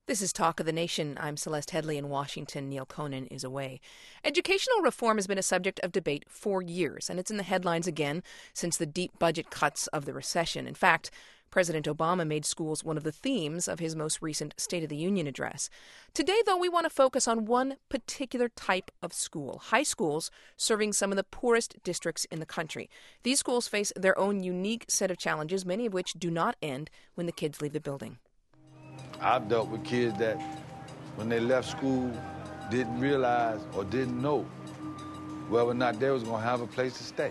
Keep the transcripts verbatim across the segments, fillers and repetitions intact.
This is Talk of the Nation. I'm Celeste Headley in Washington. Neil Conan is away. Educational reform has been a subject of debate for years, and it's in the headlines again since the deep budget cuts of the recession. In fact, President Obama made schools one of the themes of his most recent State of the Union address. Today, though, we want to focus on one particular type of school, high schools serving some of the poorest districts in the country. These schools face their own unique set of challenges, many of which do not end when the kids leave the building. I've dealt with kids that, when they left school, didn't realize or didn't know whether or not they was going to have a place to stay.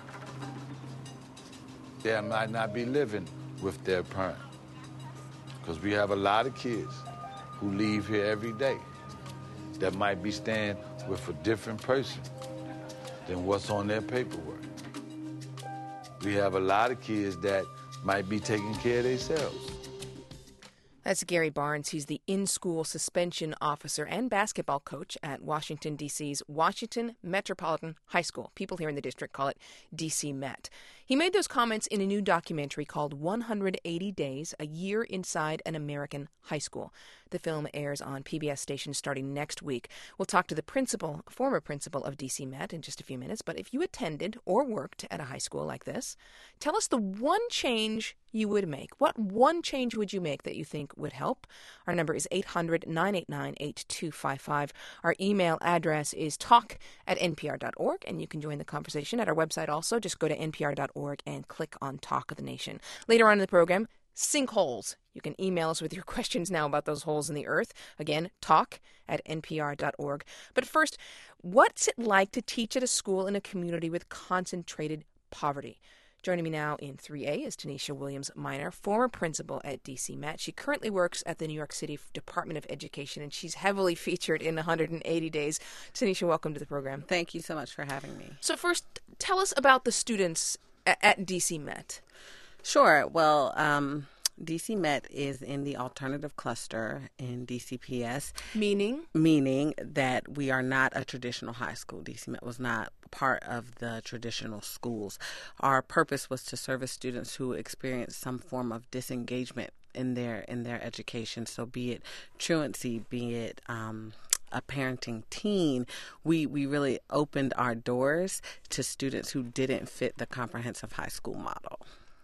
They might not be living with their parent, because we have a lot of kids who leave here every day that might be staying with a different person than what's on their paperwork. We have a lot of kids that might be taking care of themselves. That's Gary Barnes. He's the in-school suspension officer and basketball coach at Washington, D C's Washington Metropolitan High School. People here in the district call it D C Met. He made those comments in a new documentary called one hundred eighty days, A Year Inside an American High School. The film airs on P B S stations starting next week. We'll talk to the principal, former principal of D C Met in just a few minutes. But if you attended or worked at a high school like this, tell us the one change you would make. What one change would you make that you think would help? Our number is eight hundred, nine eight nine, eight two five five. Our email address is talk at n p r dot org, and you can join the conversation at our website also. Just go to n p r dot org and click on Talk of the Nation. Later on in the program, sinkholes. You can email us with your questions now about those holes in the earth. Again, talk at n p r dot org. But first, what's it like to teach at a school in a community with concentrated poverty? Joining me now in three A is Tanisha Williams-Minor, former principal at D C Met. She currently works at the New York City Department of Education, and she's heavily featured in one hundred eighty days. Tanisha, welcome to the program. Thank you so much for having me. So first, tell us about the students at, at D C Met. Sure. Well, um, D C Met is in the alternative cluster in D C P S. Meaning? Meaning that we are not a traditional high school. D C Met was not part of the traditional schools. Our purpose was to service students who experience some form of disengagement in their in their education. So be it truancy, be it um, a parenting teen, we, we really opened our doors to students who didn't fit the comprehensive high school model.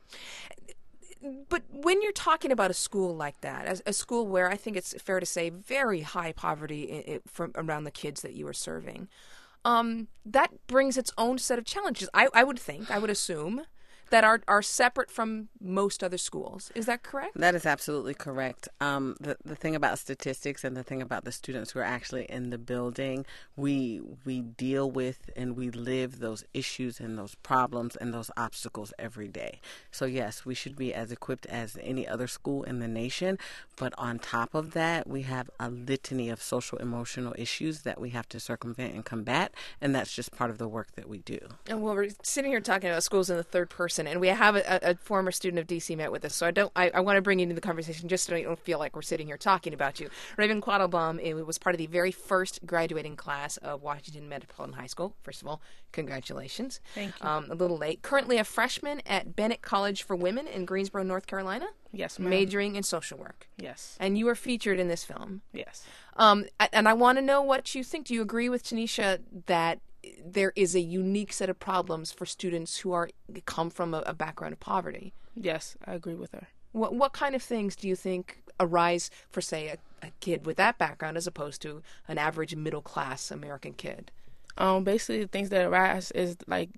But when you're talking about a school like that, as a school where I think it's fair to say very high poverty i- i- from around the kids that you are serving, um, that brings its own set of challenges. I, I would think, I would assume, that are, are separate from most other schools. Is that correct? That is absolutely correct. Um, the the thing about statistics and the thing about the students who are actually in the building, we we deal with and we live those issues and those problems and those obstacles every day. So yes, we should be as equipped as any other school in the nation. But on top of that, we have a litany of social emotional issues that we have to circumvent and combat, and that's just part of the work that we do. And well, we're sitting here talking about schools in the third person, and we have a, a former student of D C Met with us, so I don't. I, I want to bring you into the conversation just so you don't feel like we're sitting here talking about you. Raven Quattlebaum it was part of the very first graduating class of Washington Metropolitan High School. First of all, congratulations. Thank you. Um, a little late. Currently a freshman at Bennett College for Women in Greensboro, North Carolina. Yes, ma'am. Majoring in social work. Yes. And you were featured in this film. Yes. Um, and I want to know what you think. Do you agree with Tanisha that there is a unique set of problems for students who are come from a, a background of poverty? Yes, I agree with her. What what kind of things do you think arise for, say, a, a kid with that background as opposed to an average middle class American kid? Um, basically, the things that arise is like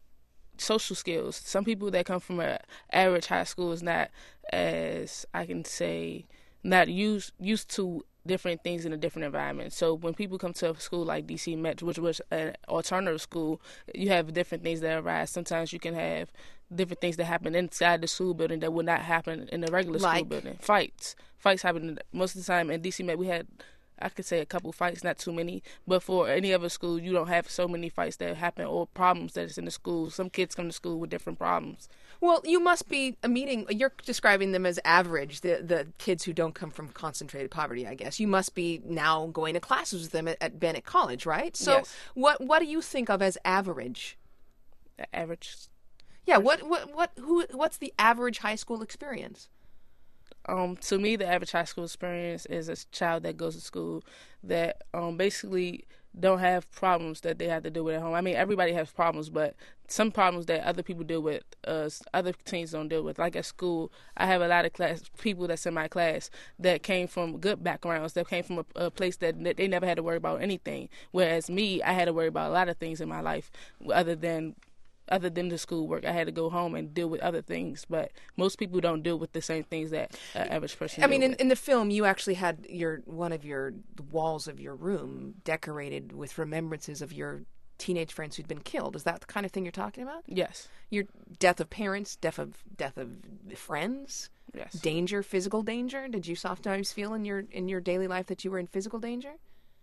social skills. Some people that come from an average high school is not, as I can say, not used used to different things in a different environment. So when people come to a school like D C Met, which was an alternative school, you have different things that arise. Sometimes you can have different things that happen inside the school building that would not happen in the regular Like? school building. Fights. Fights happen most of the time. In D C Met, we had, I could say, a couple fights, not too many. But for any other school, you don't have so many fights that happen or problems that is in the school. Some kids come to school with different problems. Well, you must be a meeting. You're describing them as average, the the kids who don't come from concentrated poverty, I guess. You must be now going to classes with them at, at Bennett College, right? So Yes. what what do you think of as average? The average. Yeah, what what what who what's the average high school experience? Um, to me, the average high school experience is a child that goes to school that um, basically don't have problems that they have to deal with at home. I mean, everybody has problems, but some problems that other people deal with, uh, other teens don't deal with. Like at school, I have a lot of class people that's in my class that came from good backgrounds, that came from a, a place that, that they never had to worry about anything. Whereas me, I had to worry about a lot of things in my life other than other than the schoolwork. I had to go home and deal with other things, but most people don't deal with the same things that an average person. I mean, in, with. in the film, you actually had your one of your the walls of your room decorated with remembrances of your teenage friends who'd been killed. Is that the kind of thing you're talking about? Yes. Your death of parents, death of death of friends, yes, danger, physical danger. Did you sometimes feel in your in your daily life that you were in physical danger?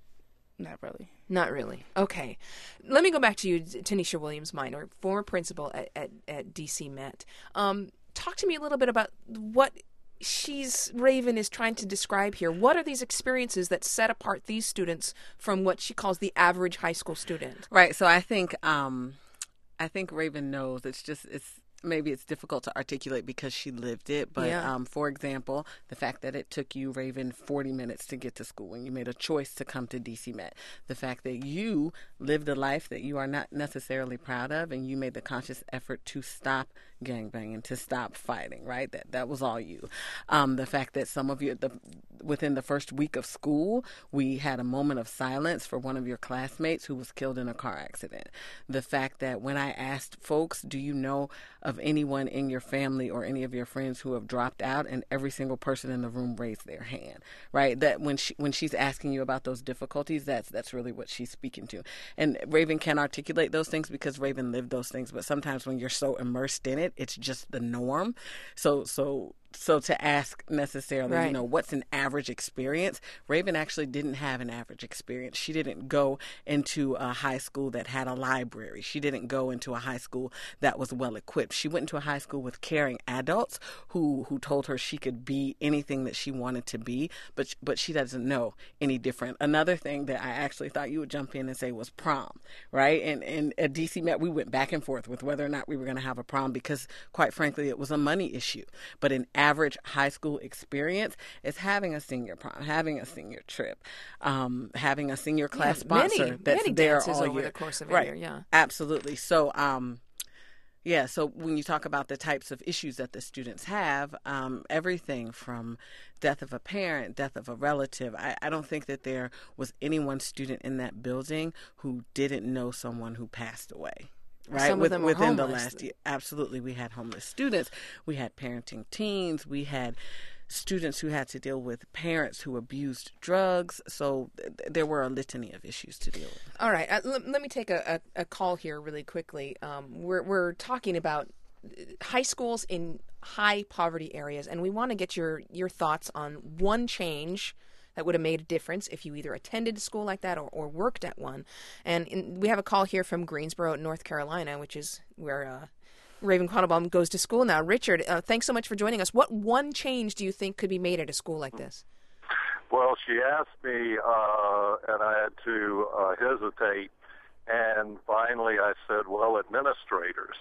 Not really. Not really. Okay. Let me go back to you, Tanisha Williams Minor, former principal at, at, at D C Met. Um, talk to me a little bit about what she's, Raven is trying to describe here. What are these experiences that set apart these students from what she calls the average high school student? Right. So I think, um, I think Raven knows. It's just, it's, maybe it's difficult to articulate because she lived it. But, yeah. um, for example, the fact that it took you, Raven, forty minutes to get to school and you made a choice to come to D C Met. The fact that you lived a life that you are not necessarily proud of and you made the conscious effort to stop gangbanging, to stop fighting, right? That that was all you. Um, the fact that some of you, the, within the first week of school, we had a moment of silence for one of your classmates who was killed in a car accident. The fact that when I asked folks, do you know of anyone in your family or any of your friends who have dropped out, and every single person in the room raised their hand, right? That when she when she's asking you about those difficulties, that's that's really what she's speaking to. And Raven can articulate those things because Raven lived those things, but sometimes when you're so immersed in it, it's just the norm. So so so to ask necessarily, right. you know, what's an average experience? Raven actually didn't have an average experience. She didn't go into a high school that had a library. She didn't go into a high school that was well equipped. She went into a high school with caring adults who who told her she could be anything that she wanted to be, but but she doesn't know any different. Another thing that I actually thought you would jump in and say was prom, right? And and at D C Met, we went back and forth with whether or not we were going to have a prom because, quite frankly, it was a money issue. But in average high school experience is having a senior prom, having a senior trip, um, having a senior class yeah, sponsor many, that's many there dances all over year. the course of a right. year. Yeah, absolutely. So, um, yeah. So when you talk about the types of issues that the students have, um, everything from death of a parent, death of a relative. I, I don't think that there was any one student in that building who didn't know someone who passed away. Right, Some With, of them were within homeless. the last year, absolutely, we had homeless students, we had parenting teens, we had students who had to deal with parents who abused drugs. So th- there were a litany of issues to deal with. All right, uh, l- let me take a, a, a call here really quickly. Um, we're we're talking about high schools in high poverty areas, and we want to get your your thoughts on one change that would have made a difference if you either attended a school like that or, or worked at one. And in, we have a call here from Greensboro, North Carolina, which is where uh, Raven Quattlebaum goes to school now. Richard, uh, thanks so much for joining us. What one change do you think could be made at a school like this? Well, she asked me, uh, and I had to uh, hesitate, and finally I said, well, administrators.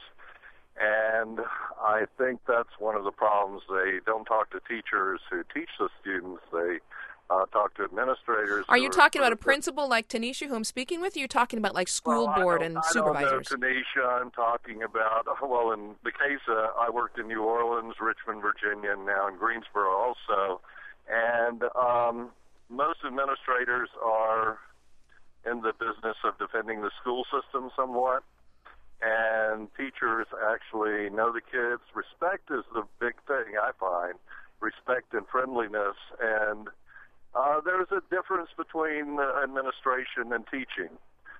And I think that's one of the problems. They don't talk to teachers who teach the students. They Uh, talk to administrators. Are you who talking are, about a principal like Tanisha, who I'm speaking with? Or are you talking about like school well, board I and I supervisors? don't know, Tanisha. I'm talking about, well, in the case, uh, I worked in New Orleans, Richmond, Virginia, and now in Greensboro also. And um, most administrators are in the business of defending the school system somewhat. And teachers actually know the kids. Respect is the big thing, I find. Respect and friendliness. And Uh, there's a difference between uh, administration and teaching,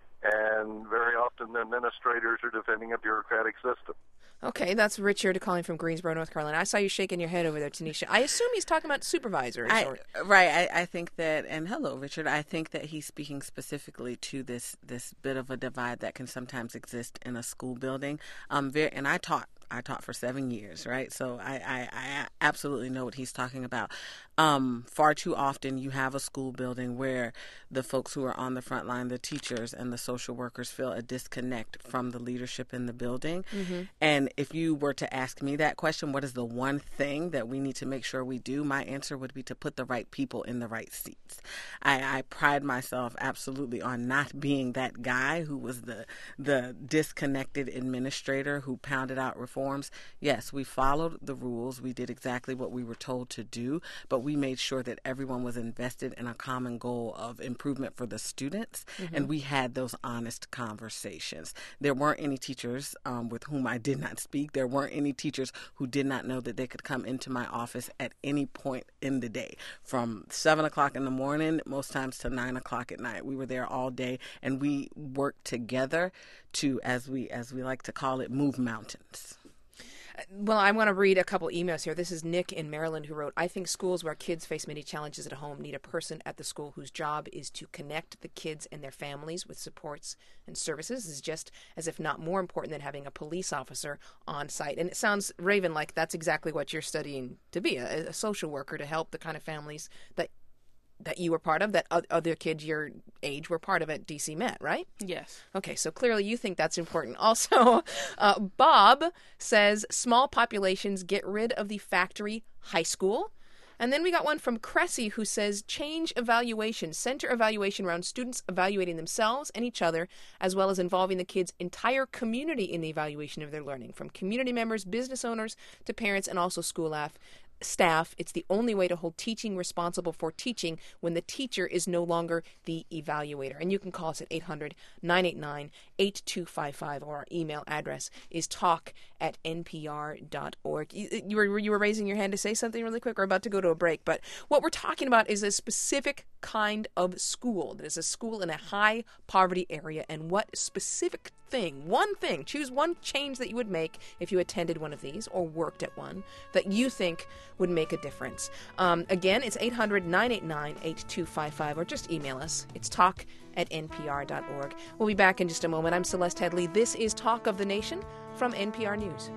and very often the administrators are defending a bureaucratic system. Okay, that's Richard calling from Greensboro, North Carolina. I saw you shaking your head over there, Tanisha. I assume he's talking about supervisors. I, or... Right. I, I think that, and hello, Richard, I think that he's speaking specifically to this this bit of a divide that can sometimes exist in a school building. Um, very, and I taught I taught for seven years, right? So I, I, I absolutely know what he's talking about. Um, far too often you have a school building where the folks who are on the front line, the teachers and the social workers, feel a disconnect from the leadership in the building. Mm-hmm. And if you were to ask me that question, what is the one thing that we need to make sure we do? My answer would be to put the right people in the right seats. I, I pride myself absolutely on not being that guy who was the the disconnected administrator who pounded out reforms. Yes, we followed the rules. We did exactly what we were told to do, but we made sure that everyone was invested in a common goal of improvement for the students, mm-hmm. and we had those honest conversations. There weren't any teachers um, with whom I did not speak. There weren't any teachers who did not know that they could come into my office at any point in the day, from seven o'clock in the morning, most times to nine o'clock at night. We were there all day, and we worked together to, as we as we like to call it, move mountains. Well, I want to read a couple emails here. This is Nick in Maryland who wrote, I think schools where kids face many challenges at home need a person at the school whose job is to connect the kids and their families with supports and services. This is just as if not more important than having a police officer on site. And it sounds, Raven, like that's exactly what you're studying to be, a, a social worker to help the kind of families that that you were part of, that other kids your age were part of at D C Met, right? Yes. Okay, so clearly you think that's important. Also, uh, Bob says small populations get rid of the factory high school. And then we got one from Cressy who says change evaluation, center evaluation around students evaluating themselves and each other, as well as involving the kids' entire community in the evaluation of their learning, from community members, business owners, to parents, and also school staff. Staff, it's the only way to hold teaching responsible for teaching when the teacher is no longer the evaluator. And you can call us at eight hundred, nine eight nine, eight two five five, or our email address is talk at n p r dot org. You, you, were, you were raising your hand to say something really quick. We're about to go to a break, but what we're talking about is a specific kind of school that is a school in a high poverty area, and what specific thing, one thing, choose one change that you would make if you attended one of these or worked at one that you think would make a difference. Um, again, it's eight hundred, nine eight nine, eight two five five, or just email us. It's talk at n p r dot org. We'll be back in just a moment. I'm Celeste Headley. This is Talk of the Nation from N P R News.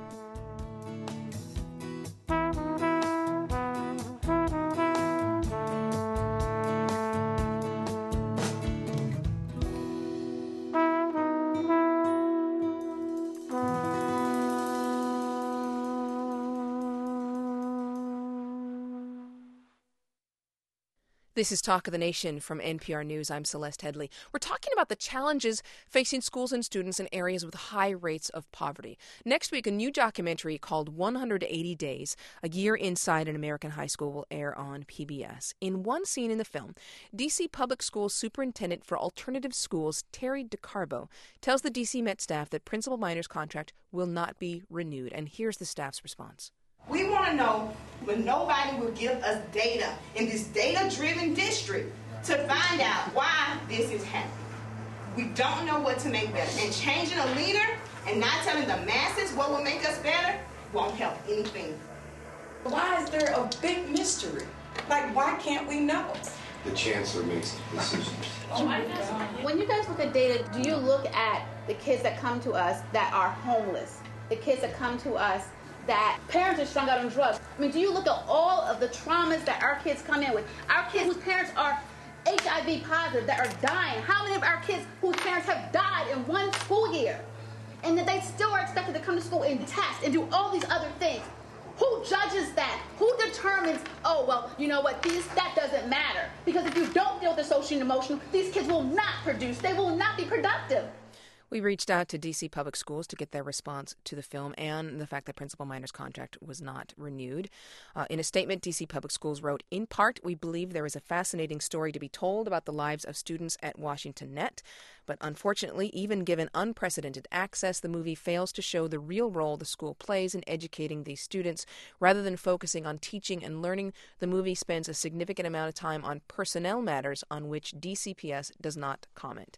This is Talk of the Nation from N P R News. I'm Celeste Headley. We're talking about the challenges facing schools and students in areas with high rates of poverty. Next week, a new documentary called one hundred eighty days, A Year Inside an American High School, will air on P B S. In one scene in the film, D C Public Schools Superintendent for Alternative Schools, Terry DeCarbo, tells the D C Met staff that Principal Minor's contract will not be renewed. And here's the staff's response. We want to know when nobody will give us data in this data-driven district to find out why this is happening. We don't know what to make better. And changing a leader and not telling the masses what will make us better won't help anything. Why is there a big mystery? Like, why can't we know? The chancellor makes the decisions. Oh my God. When you guys look at data, do you look at the kids that come to us that are homeless, the kids that come to us that parents are strung out on drugs? I mean, do you look at all of the traumas that our kids come in with? Our kids whose parents are H I V positive, that are dying. How many of our kids whose parents have died in one school year? And that they still are expected to come to school and test and do all these other things. Who judges that? Who determines, oh, well, you know what, these, that doesn't matter. Because if you don't deal with the social and emotional, these kids will not produce. They will not be productive. We reached out to D C Public Schools to get their response to the film and the fact that Principal Minor's contract was not renewed. Uh, in a statement, D C Public Schools wrote, in part, we believe there is a fascinating story to be told about the lives of students at Washington Net. But unfortunately, even given unprecedented access, the movie fails to show the real role the school plays in educating these students. Rather than focusing on teaching and learning, the movie spends a significant amount of time on personnel matters on which D C P S does not comment. You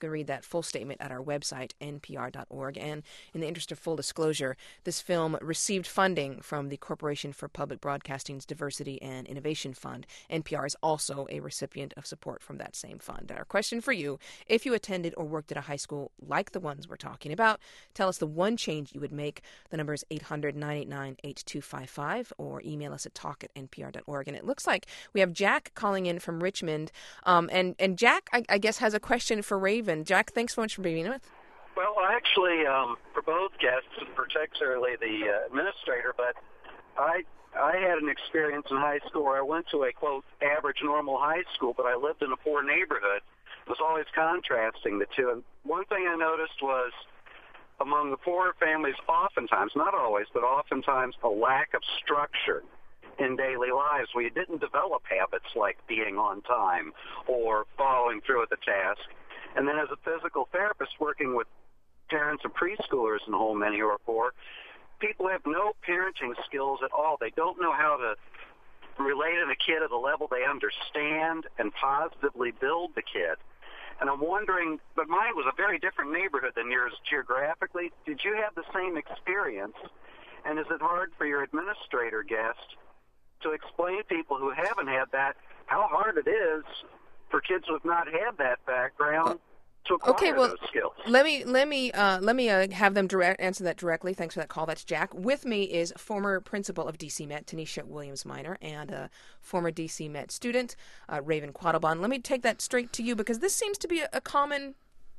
can read that full statement at our website, N P R dot org. And in the interest of full disclosure, this film received funding from the Corporation for Public Broadcasting's Diversity and Innovation Fund. N P R is also a recipient of support from that same fund. Our question for you, if you attended or worked at a high school like the ones we're talking about, tell us the one change you would make. The number is eight hundred, nine eight nine, eight two five five, or email us at talk at N P R dot org. And it looks like we have Jack calling in from Richmond. Um, and, and Jack, I, I guess, has a question for Raven. Jack, thanks so much for being with. Well, actually, um, for both guests, and particularly the uh, administrator, but I I had an experience in high school where I went to a, quote, average normal high school, but I lived in a poor neighborhood. It was always contrasting the two. And one thing I noticed was among the poorer families, oftentimes, not always, but oftentimes a lack of structure in daily lives where you didn't develop habits like being on time or following through with the task. And then as a physical therapist working with parents of preschoolers in home, many who are poor, people have no parenting skills at all. They don't know how to relate to the kid at a level they understand and positively build the kid. And I'm wondering, but mine was a very different neighborhood than yours geographically. Did you have the same experience? And is it hard for your administrator guest to explain to people who haven't had that how hard it is for kids who have not had that background to acquire okay, well, those skills? Let me let me uh, let me uh, have them direct answer that directly. Thanks for that call. That's Jack. With me is former principal of D C Met, Tanisha Williams Minor, and a former D C Met student, uh, Raven Quattlebaum. Let me take that straight to you because this seems to be a, a common,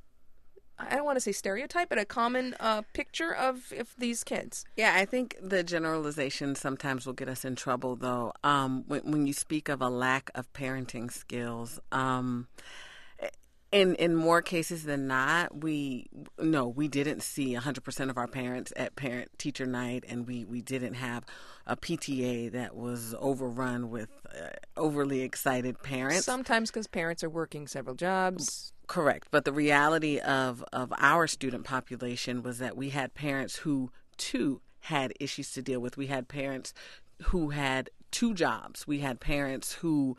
I don't want to say stereotype, but a common uh, picture of, of these kids. Yeah, I think the generalization sometimes will get us in trouble, though. Um, when, when you speak of a lack of parenting skills, um, in in more cases than not, we no, we didn't see one hundred percent of our parents at parent-teacher night, and we, we didn't have a P T A that was overrun with uh, overly excited parents. Sometimes because parents are working several jobs. Correct. But the reality of, of our student population was that we had parents who, too, had issues to deal with. We had parents who had two jobs. We had parents who,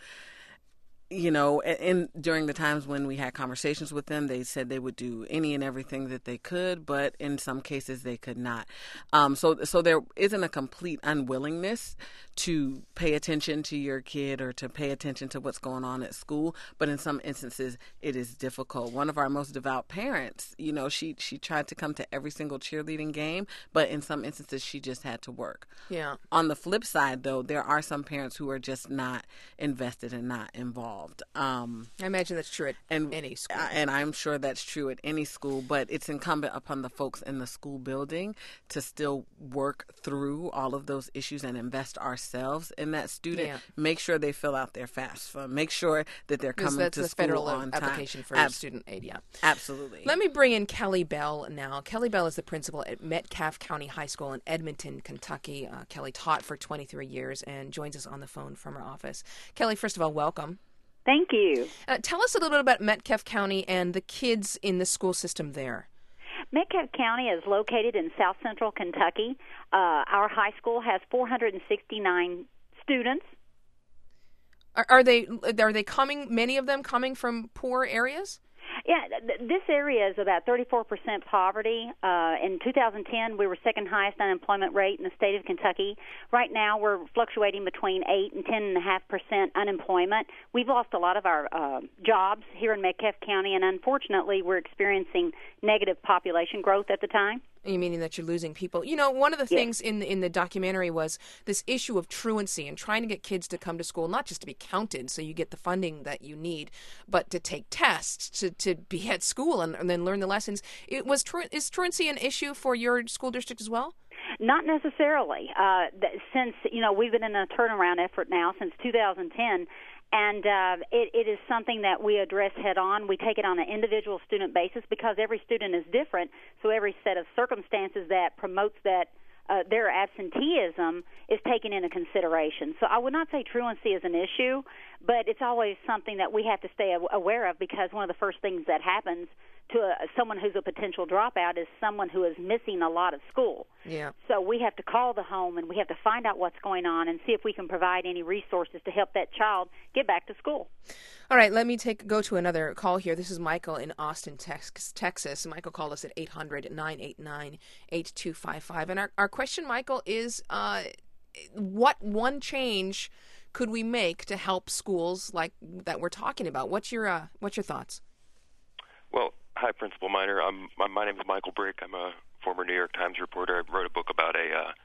you know, and during the times when we had conversations with them, they said they would do any and everything that they could, but in some cases they could not. Um, so, so there isn't a complete unwillingness to pay attention to your kid or to pay attention to what's going on at school, but in some instances it is difficult. One of our most devout parents, you know, she she tried to come to every single cheerleading game, but in some instances she just had to work. Yeah. On the flip side, though, there are some parents who are just not invested and not involved. Um, I imagine that's true at and, any school. And I'm sure that's true at any school, but it's incumbent upon the folks in the school building to still work through all of those issues and invest ourselves in that student. Yeah. Make sure they fill out their FAFSA. Make sure that they're coming that's to the school federal on time. application for Ab- student aid, yeah. Absolutely. Let me bring in Kelly Bell now. Kelly Bell is the principal at Metcalfe County High School in Edmonton, Kentucky. Uh, Kelly taught for twenty-three years and joins us on the phone from her office. Kelly, first of all, welcome. Thank you. Uh, tell us a little bit about Metcalfe County and the kids in the school system there. Metcalfe County is located in south central Kentucky. Uh, our high school has four hundred sixty-nine students. Are, are they are they coming? Many of them coming from poor areas? Yeah, th- this area is about thirty-four percent poverty. Uh, in two thousand ten, we were second highest unemployment rate in the state of Kentucky. Right now, we're fluctuating between eight and ten and a half percent unemployment. We've lost a lot of our uh, jobs here in Metcalfe County, and unfortunately, we're experiencing negative population growth at the time. You meaning that you're losing people? You know, one of the Yes. things in the, in the documentary was this issue of truancy and trying to get kids to come to school, not just to be counted so you get the funding that you need, but to take tests, to, to be at school and, and then learn the lessons. It was tru- Is truancy an issue for your school district as well? Not necessarily. Uh, th- since, you know, we've been in a turnaround effort now since two thousand ten, and uh, it, it is something that we address head on. We take it on an individual student basis because every student is different, so every set of circumstances that promotes that uh, their absenteeism is taken into consideration. So I would not say truancy is an issue, but it's always something that we have to stay aware of because one of the first things that happens to a, someone who's a potential dropout is someone who is missing a lot of school. Yeah. So we have to call the home and we have to find out what's going on and see if we can provide any resources to help that child get back to school. All right, let me take go to another call here. This is Michael in Austin, Tex- Texas. Michael called us at eight hundred, nine eight nine, eight two five five. And our, our question, Michael, is uh, what one change could we make to help schools like that we're talking about? What's your uh, what's your thoughts? Well, hi, Principal Miner. I'm, my, my name is Michael Brick. I'm a former New York Times reporter. I wrote a book about a uh,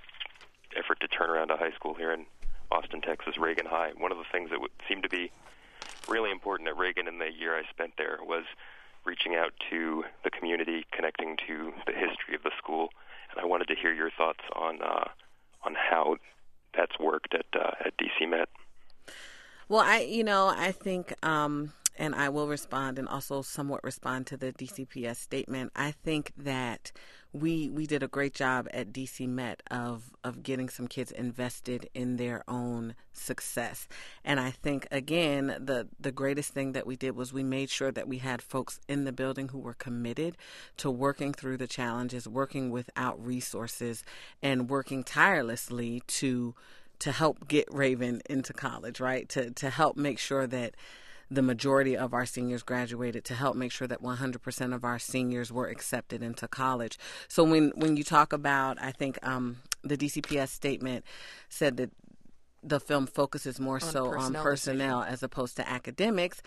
effort to turn around a high school here in Austin, Texas, Reagan High. One of the things that would seem to be really important at Reagan in the year I spent there was reaching out to the community, connecting to the history of the school, and I wanted to hear your thoughts on uh, on how that's worked at uh, at D C Met. Well, I you know I think. Um And I will respond and also somewhat respond to the D C P S statement. I think that we we did a great job at D C Met of, of getting some kids invested in their own success. And I think, again, the, the greatest thing that we did was we made sure that we had folks in the building who were committed to working through the challenges, working without resources, and working tirelessly to to help get Raven into college, right? To to help make sure that the majority of our seniors graduated, to help make sure that one hundred percent of our seniors were accepted into college. So when, when you talk about, I think um, the D C P S statement said that the film focuses more on so personnel on personnel decision. As opposed to academics.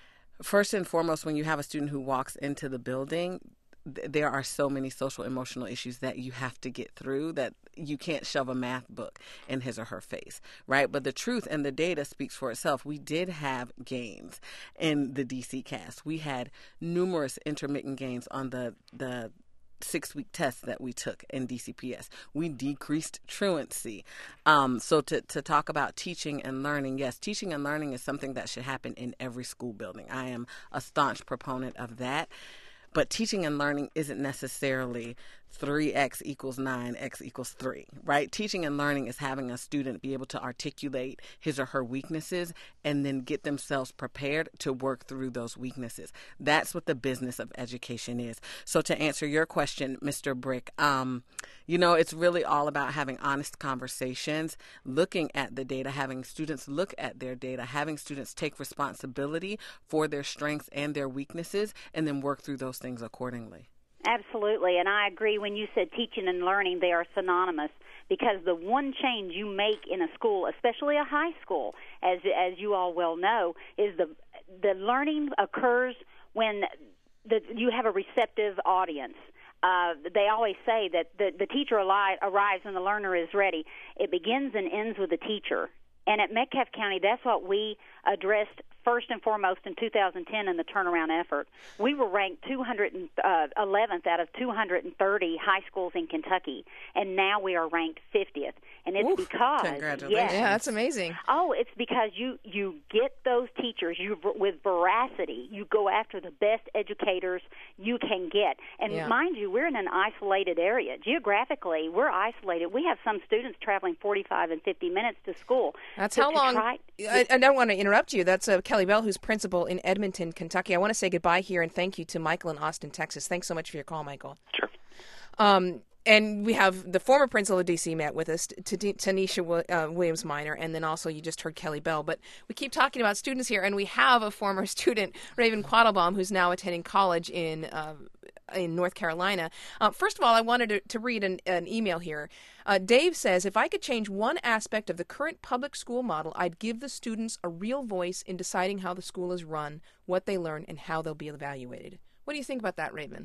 First and foremost, when you have a student who walks into the building, there are so many social emotional issues that you have to get through that you can't shove a math book in his or her face, right? But the truth and the data speaks for itself. We did have gains in the D C cast. We had numerous intermittent gains on the the six-week test that we took in D C P S. We decreased truancy. Um, so to, to talk about teaching and learning, yes, teaching and learning is something that should happen in every school building. I am a staunch proponent of that. But teaching and learning isn't necessarily three x equals nine, x equals three, right? Teaching and learning is having a student be able to articulate his or her weaknesses and then get themselves prepared to work through those weaknesses. That's what the business of education is. So to answer your question, Mister Brick, um, you know, it's really all about having honest conversations, looking at the data, having students look at their data, having students take responsibility for their strengths and their weaknesses, and then work through those things accordingly. Absolutely, and I agree when you said teaching and learning, they are synonymous, because the one change you make in a school, especially a high school, as as you all well know, is the the learning occurs when the, you have a receptive audience. Uh, they always say that the, the teacher ali- arrives when the learner is ready. It begins and ends with the teacher. And at Metcalfe County, that's what we addressed first and foremost in two thousand ten in the turnaround effort. We were ranked two hundred eleventh out of two hundred thirty high schools in Kentucky, and now we are ranked fiftieth. And it's Oof, because congratulations. Yes, yeah, that's amazing. Oh, it's because you you get those teachers you with veracity. You go after the best educators you can get. And yeah. mind you, we're in an isolated area. Geographically, we're isolated. We have some students traveling forty-five and fifty minutes to school. That's so how long. Try, I, I don't want to interrupt you. That's uh, Kelly Bell, who's principal in Edmonton, Kentucky. I want to say goodbye here and thank you to Michael in Austin, Texas. Thanks so much for your call, Michael. Sure. Um, and we have the former principal of D C Met with us, T- T- Tanisha uh, Williams Minor, and then also you just heard Kelly Bell. But we keep talking about students here, and we have a former student, Raven Quattlebaum, who's now attending college in uh, in North Carolina. Uh, first of all, I wanted to, to read an, an email here. Uh, Dave says, if I could change one aspect of the current public school model, I'd give the students a real voice in deciding how the school is run, what they learn, and how they'll be evaluated. What do you think about that, Raven?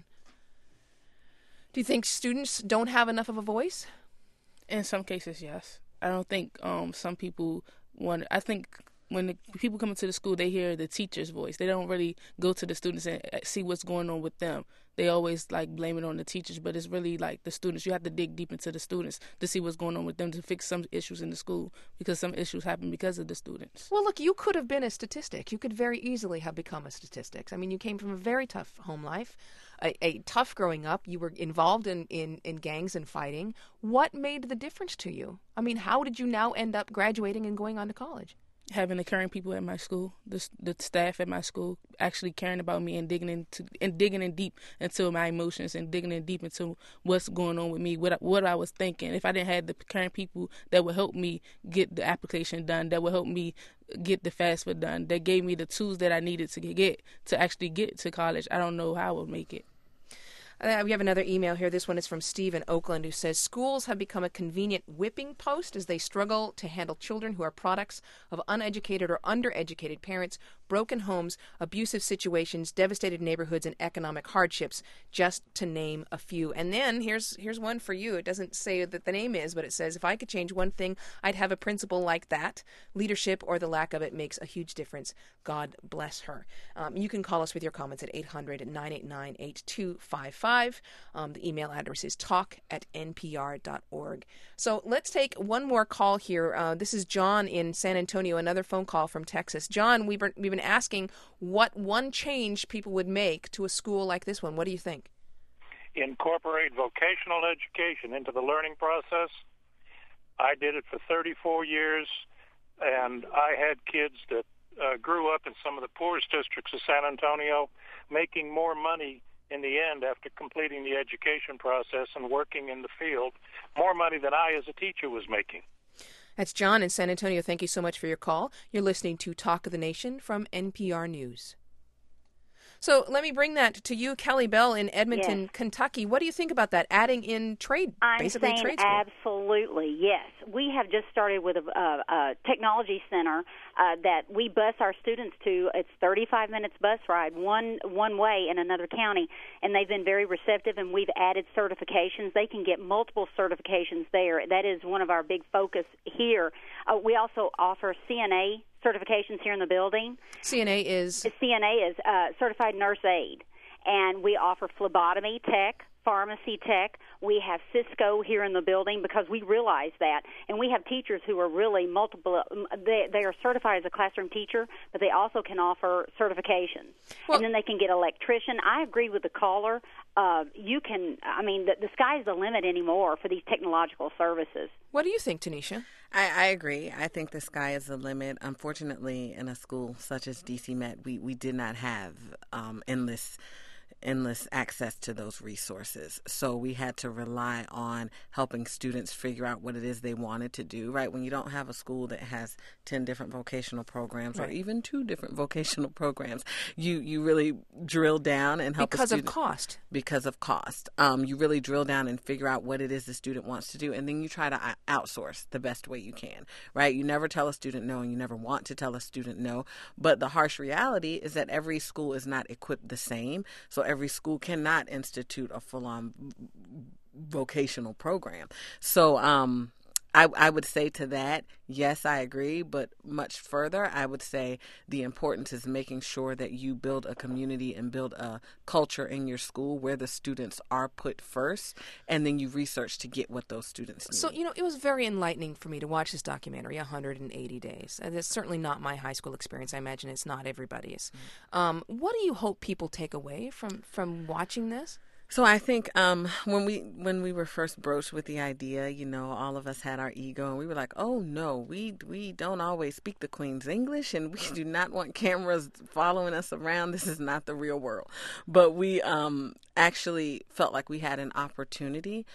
Do you think students don't have enough of a voice? In some cases, yes. I don't think um, some people want. I think when the people come into the school, they hear the teacher's voice. They don't really go to the students and see what's going on with them. They always like blame it on the teachers, but it's really like the students. You have to dig deep into the students to see what's going on with them to fix some issues in the school, because some issues happen because of the students. Well, look, you could have been a statistic. You could very easily have become a statistic. I mean, you came from a very tough home life, a, a tough growing up. You were involved in, in, in gangs and fighting. What made the difference to you? I mean, how did you now end up graduating and going on to college? having the caring people at my school, the the staff at my school, actually caring about me and digging into and digging in deep into my emotions and digging in deep into what's going on with me, what I, what I was thinking. If I didn't have the caring people that would help me get the application done, that would help me get the FAFSA done, that gave me the tools that I needed to get to actually get to college, I don't know how I would make it. Uh, we have another email here. This one is from Steve in Oakland, who says, schools have become a convenient whipping post as they struggle to handle children who are products of uneducated or undereducated parents, broken homes, abusive situations, devastated neighborhoods, and economic hardships, just to name a few. And then here's here's one for you. It doesn't say that the name is, but it says, if I could change one thing, I'd have a principal like that. Leadership or the lack of it makes a huge difference. God bless her. Um, you can call us with your comments at eight hundred, nine eight nine, eight two five five. Um, the email address is talk at n p r dot org. So let's take one more call here. Uh, this is John in San Antonio, another phone call from Texas. John, we've been, we've been asking what one change people would make to a school like this one. What do you think? Incorporate vocational education into the learning process. I did it for thirty-four years, and I had kids that uh, grew up in some of the poorest districts of San Antonio, making more money in the end after completing the education process and working in the field, more money than I as a teacher was making. That's John in San Antonio. Thank you so much for your call. You're listening to Talk of the Nation from N P R News. So let me bring that to you, Kelly Bell in Edmonton, yes. Kentucky. What do you think about that, adding in trade, I'm basically saying trade school? Absolutely, yes. We have just started with a, a, a technology center uh, that we bus our students to. It's thirty-five minutes bus ride, one one way in another county, and they've been very receptive, and we've added certifications. They can get multiple certifications there. That is one of our big focus here. Uh, we also offer C N A certifications here in the building. C N A is? C N A is uh, Certified Nurse Aide, and we offer phlebotomy tech, pharmacy tech. We have Cisco here in the building because we realize that, and we have teachers who are really multiple. They, they are certified as a classroom teacher, but they also can offer certifications, well, and then they can get electrician. I agree with the caller. Uh, you can, I mean, the, the sky's the limit anymore for these technological services. What do you think, Tanisha? I, I agree. I think the sky is the limit. Unfortunately, in a school such as D C Met, we, we did not have um, endless endless access to those resources. So we had to rely on helping students figure out what it is they wanted to do, right? When you don't have a school that has ten different vocational programs right. or even two different vocational programs, you, you really drill down and help because a student. Because of cost. Because of cost. Um, you really drill down and figure out what it is the student wants to do, and then you try to outsource the best way you can, right? You never tell a student no, and you never want to tell a student no, but the harsh reality is that every school is not equipped the same, so every school cannot institute a full-on vocational program. So um, I, I would say to that, yes, I agree, but much further, I would say the importance is making sure that you build a community and build a culture in your school where the students are put first, and then you research to get what those students need. So, you know, it was very enlightening for me to watch this documentary, one hundred eighty days. And it's certainly not my high school experience. I imagine it's not everybody's. Mm-hmm. Um, what do you hope people take away from, from watching this? So I think um, when we when we were first broached with the idea, you know, all of us had our ego, and we were like, "Oh no, we we don't always speak the Queen's English, and we do not want cameras following us around. This is not the real world." But we um, actually felt like we had an opportunity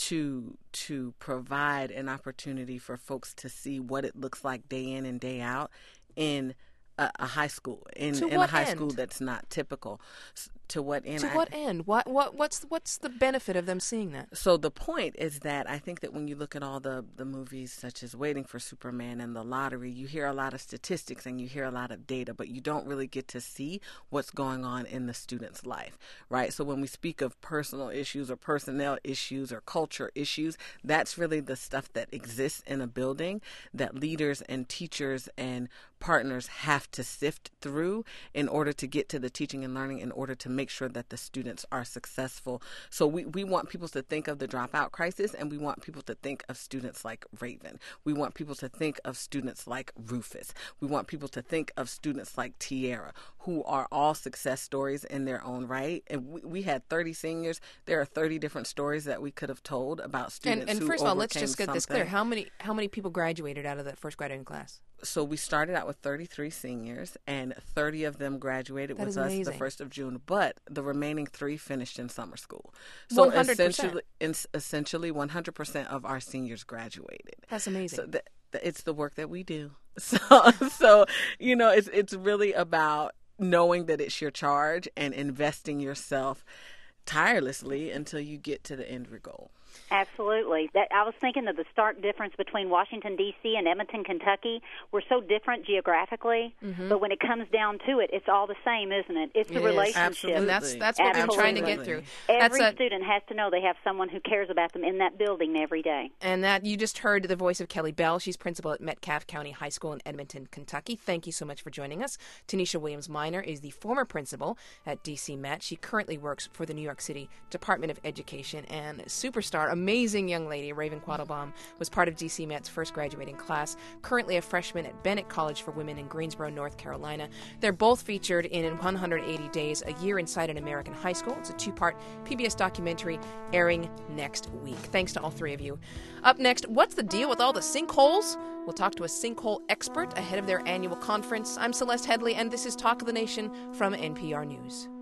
to to provide an opportunity for folks to see what it looks like day in and day out in a, a high school, in, in a high end? school that's not typical. To what end? To what I, end? What what what's what's the benefit of them seeing that? So the point is that I think that when you look at all the, the movies such as Waiting for Superman and The Lottery, you hear a lot of statistics and you hear a lot of data, but you don't really get to see what's going on in the student's life, right? So when we speak of personal issues or personnel issues or culture issues, that's really the stuff that exists in a building that leaders and teachers and partners have to sift through in order to get to the teaching and learning, in order to make sure that the students are successful. So we, we want people to think of the dropout crisis, and we want people to think of students like Raven. We want people to think of students like Rufus. We want people to think of students like Tiara, who are all success stories in their own right. And we, we had thirty seniors. There are thirty different stories that we could have told about students and, and who first of all, let's overcame just get something. this clear. How many how many people graduated out of that first graduating class? So we started out with thirty-three seniors, and thirty of them graduated That with is us amazing. the first of June. But the remaining three finished in summer school. So one hundred percent. essentially, in, essentially, one hundred percent of our seniors graduated. That's amazing. So th- th- it's the work that we do. So, so you know, it's it's really about knowing that it's your charge and investing yourself tirelessly until you get to the end goal. Absolutely. That I was thinking of the stark difference between Washington, D C and Edmonton, Kentucky. We're so different geographically, Mhm. but when it comes down to it, it's all the same, isn't it? It's the Yes, relationship. absolutely. And that's- that's what we're trying to get through. Every That's a- student has to know they have someone who cares about them in that building every day. And that you just heard the voice of Kelly Bell. She's principal at Metcalfe County High School in Edmonton, Kentucky. Thank you so much for joining us. Tanisha Williams-Minor is the former principal at D C Met. She currently works for the New York City Department of Education. And superstar, amazing young lady, Raven Quattlebaum, was part of D C Met's first graduating class, currently a freshman at Bennett College for Women in Greensboro, North Carolina. They're both featured in one hundred eighty Days, A Year Inside an American High School. It's a two-part P B S documentary airing next week. Thanks to all three of you. Up next, what's the deal with all the sinkholes? We'll talk to a sinkhole expert ahead of their annual conference. I'm Celeste Headley, and this is Talk of the Nation from N P R News.